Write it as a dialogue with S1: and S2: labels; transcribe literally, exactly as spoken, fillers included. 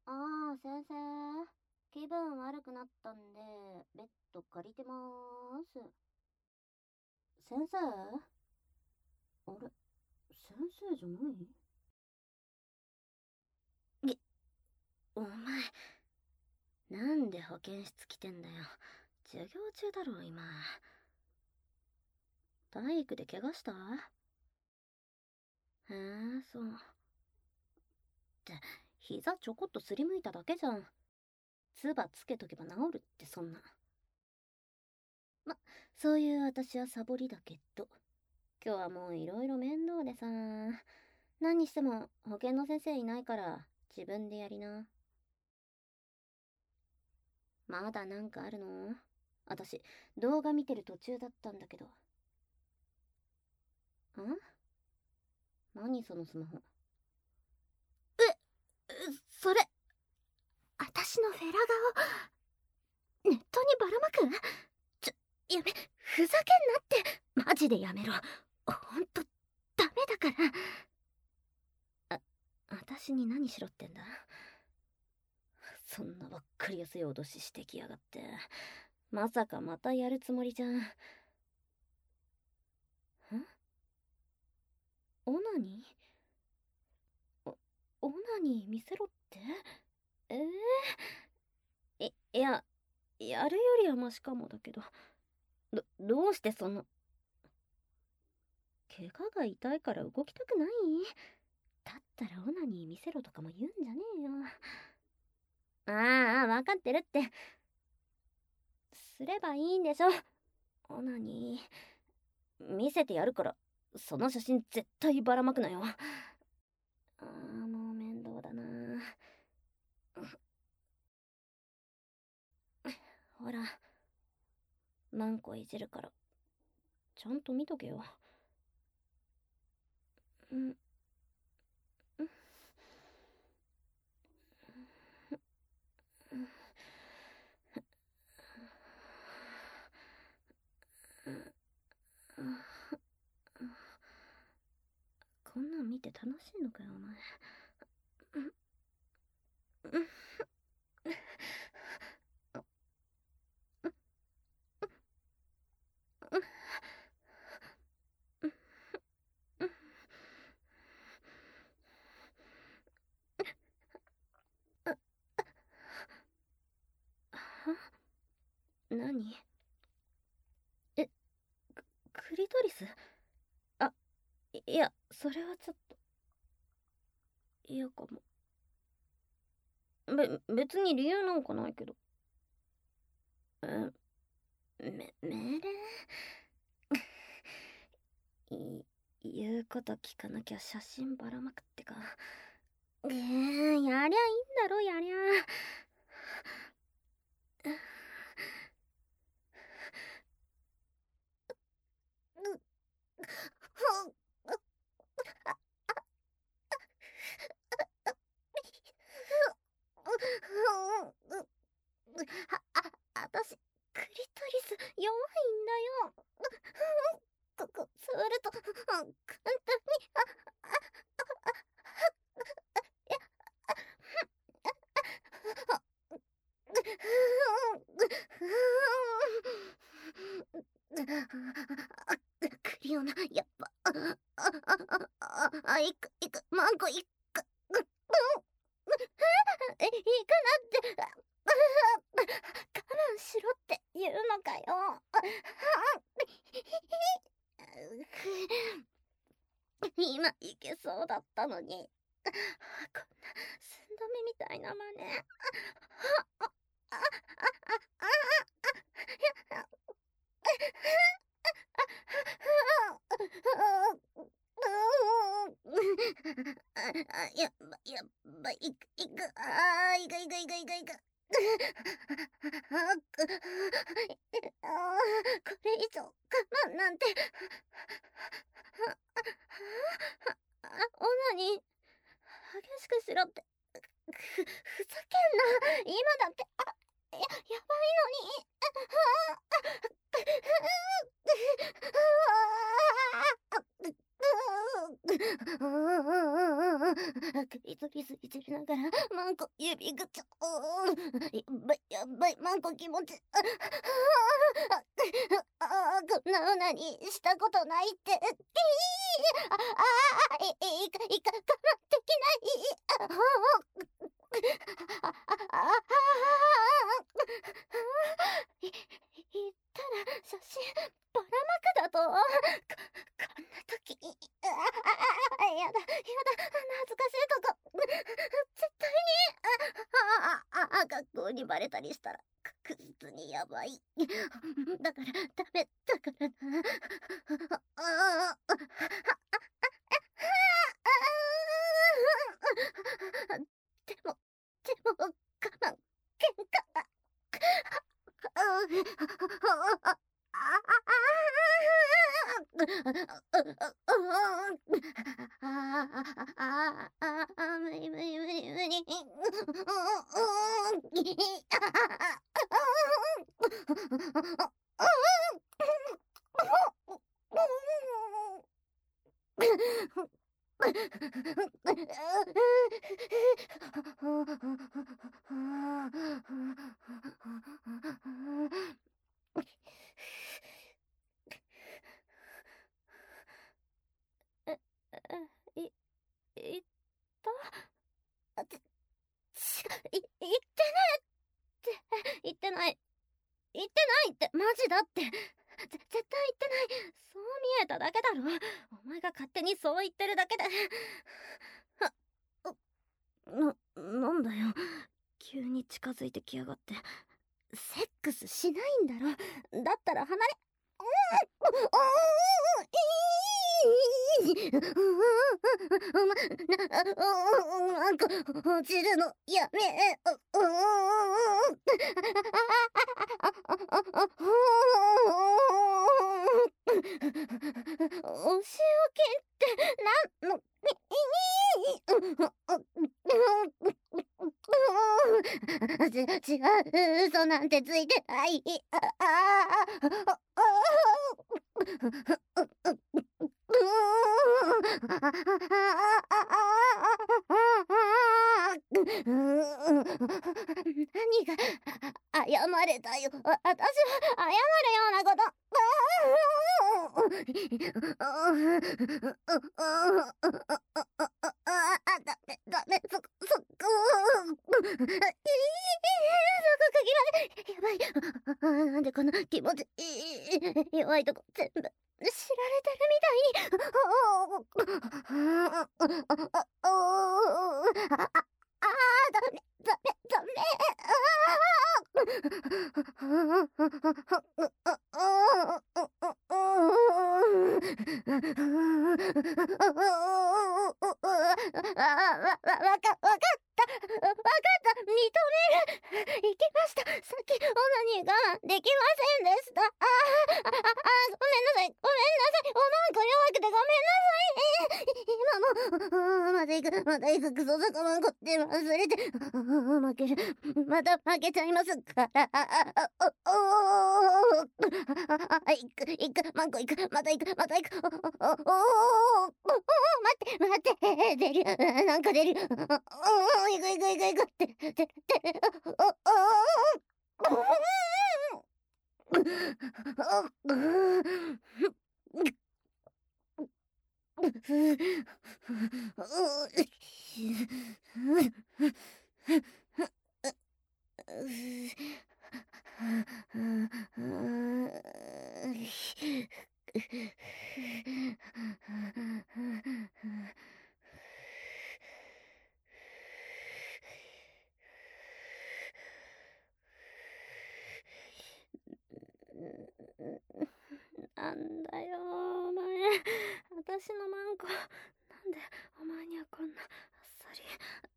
S1: ああ、先生。気分悪くなったんで、ベッド借りてまーす。先生、あれ、先生じゃない？げ、お前、なんで保健室来てんだよ。授業中だろ、今。体育で怪我した？へえ、そう。って、膝ちょこっとすりむいただけじゃん。唾つけとけば治るってそんな。ま、そういう私はサボりだけど。今日はもういろいろ面倒でさ。何にしても保健の先生いないから自分でやりな。まだなんかあるの？私、動画見てる途中だったんだけど。ん？何そのスマホ。え、それ、私のフェラ顔、ネットにばらまく？ちょ、やめ、ふざけんなって。マジでやめろ。ほんと、ダメだから。あ、私に何しろってんだ？そんなばっかり安い脅ししてきやがって。まさかまたやるつもりじゃん。ん？オナニー？お、オナニー見せろって？ええー、い、いや、やるよりはマシかもだけど。ど、どうしてその、怪我が痛いから動きたくない？だったらオナニー見せろとかも言うんじゃねえよ。ああ、わかってるって。すればいいんでしょ。オナニー。見せてやるから、その写真絶対ばらまくなよ。ああ、もう面倒だな。ほら、マンコいじるから、ちゃんと見とけよ。うん。こんなん見て楽しいのかよ、お前。何？え、ク、クリトリス？あ、いや、それはちょっと、嫌かも。べ、別に理由なんかないけど。え、め、命令？い、言うこと聞かなきゃ写真ばらまくってか。えー、やりゃいいんだろ、やりゃ。あ、あ、あたし、クリトリス弱いんだよ。ここ、触ると、簡単に、あ、クリオナ、やっぱ、あ、あ、あ、あ、あ、いく、いく、マンコ、いく、え、いくなって、我慢しろって言うのかよ。今いけそうだったのに。こんな寸止めみたいな真似。あ、やばい、やばい、いく、いく、あー、いく、いく、いく、いく、いく。あく、あー、これ以上我慢なんて。あ、オナニー、激しくしろって。ふ、ふざけんな。今だって、あ、や、やばいのに。 クリトリスいじりながらマンコ指ぐちょ。やばいやばい、マンコ気持ち。ああ、こんなうなにしたことないって。ああ、いいかいか我慢できない。ああ、い言ったら写真ばらまくだと。ここんな時、ああ、やだやだ、恥ずかしいとこ絶対に。ああああ、学校にバレたりしたら確実にやばい。だからダメだからな。ああ、でもでも我慢、喧嘩。無理無理無理無理。い、いったち、ち、い、言ってねえって。言ってない。言ってないって、マジだって。ぜ、絶対言ってない。そう見えただけだろ。お前が勝手にそう言ってるだけで。な、なんだよ。急に近づいてきやがって。セックスしないんだろ。だったら離れ。なんか落ちるのやめ。お仕置きってなんの。ち、違う、嘘なんてついてない。ああ何が謝れだよ。あ、私は謝るようなこと。ダメダメ、そこそこ。そこ限られ。やばい。なんでこの気持ち弱いとこ全部知られてるみたいに。ああ、ダメダメダメ。わ、わ、わか、わかった。わかった。認める。行きました。さっき、オナニーができませんでした。ああ、ああ、ごめんなさい。ごめんなさい。おまんこ弱くてごめんなさい。今も、また行く、また行く、クソ坂マンコって忘れて、負ける。また負けちゃいますから。おおお行く、行く、マンコ行く、また行く、また行く。おおおお待って、待って、出る。なんか出る。おお行く、行く、行く、行くって、出る、出る。おおおなんだよお前、私のマンコなんでお前にはこんなあっさり